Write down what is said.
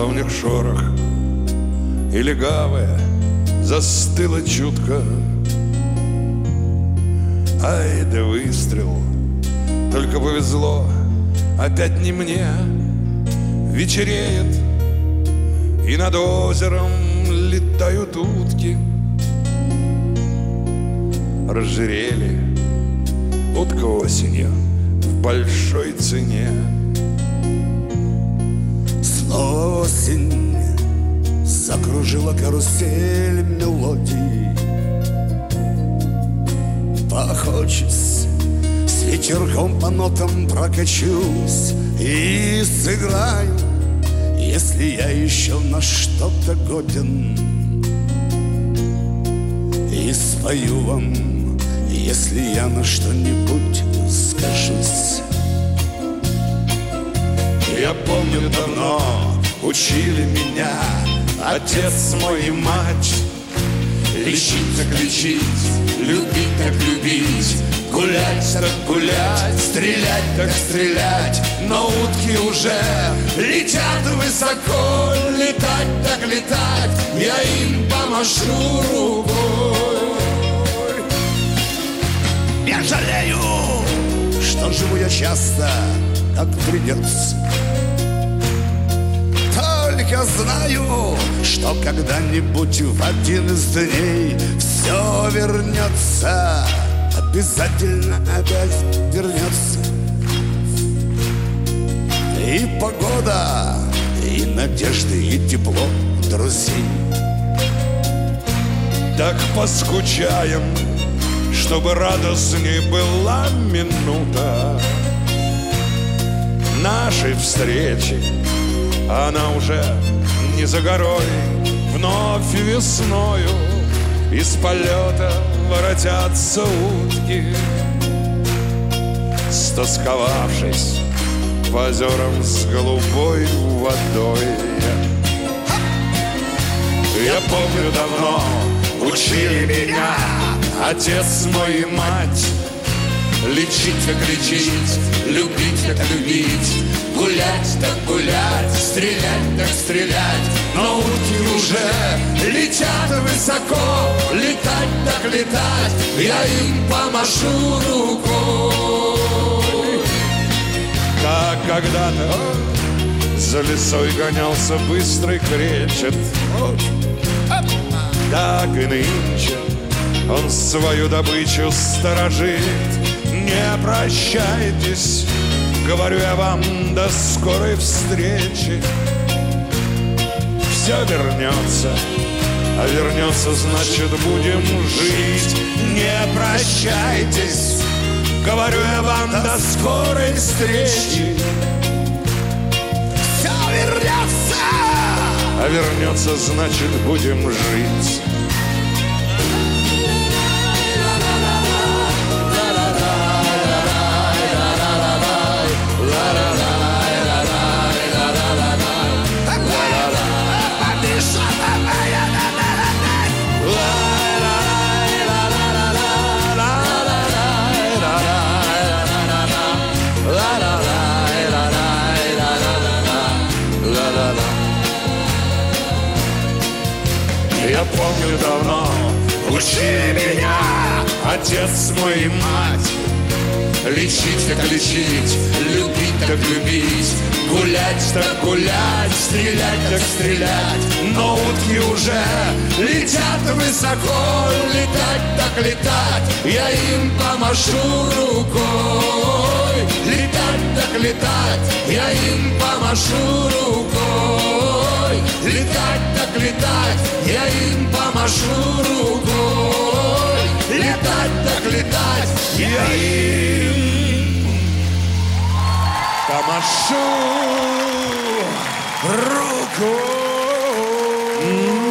ставнях шорох, и легавая застыла чутко. Ай да выстрел, только повезло, опять не мне. Вечереет, и над озером летают утки. Разжирели утка осенью в большой цене. Снова осень закружила карусель мелодий. Поохочусь, с ветерком по нотам прокачусь и сыграю, если я еще на что-то годен. И спою вам, если я на что-нибудь скажусь. Я помню, давно учили меня отец мой и мать. Лечить так лечить, любить так любить, гулять так гулять, стрелять так стрелять. Но утки уже летят высоко, летать так летать, я им помашу рукой. Я жалею, что живу я часто, как придется. Только знаю, что когда-нибудь в один из дней все вернется, обязательно опять вернется. И погода, и надежды, и тепло друзей. Так поскучаем, чтобы радостней была минута нашей встречи. Она уже не за горой, вновь весною из полета воротятся утки, стосковавшись по озерам с голубой водой. Я помню, давно учили меня отец мой и мать. Лечить так лечить, любить так любить, гулять так гулять, стрелять так стрелять. Но утки уже летят высоко, летать так летать, я им помашу рукой. Как когда-то за лесой гонялся быстрый кречет, так и нынче он свою добычу сторожит. Не прощайтесь, говорю я вам, до скорой встречи. Все вернется, а вернется, значит, будем жить. Не прощайтесь, говорю я вам, до скорой встречи. Все вернется, а вернется, значит, будем жить. Я помню, давно учили меня отец мой и мать. Лечить так лечить, любить так любить, гулять так гулять, стрелять так стрелять. Но утки уже летят высоко, летать так летать, я им помашу рукой. Летать так летать, я им помашу рукой. Летать так летать, я им помашу рукой. Летать так летать, я им помашу рукой.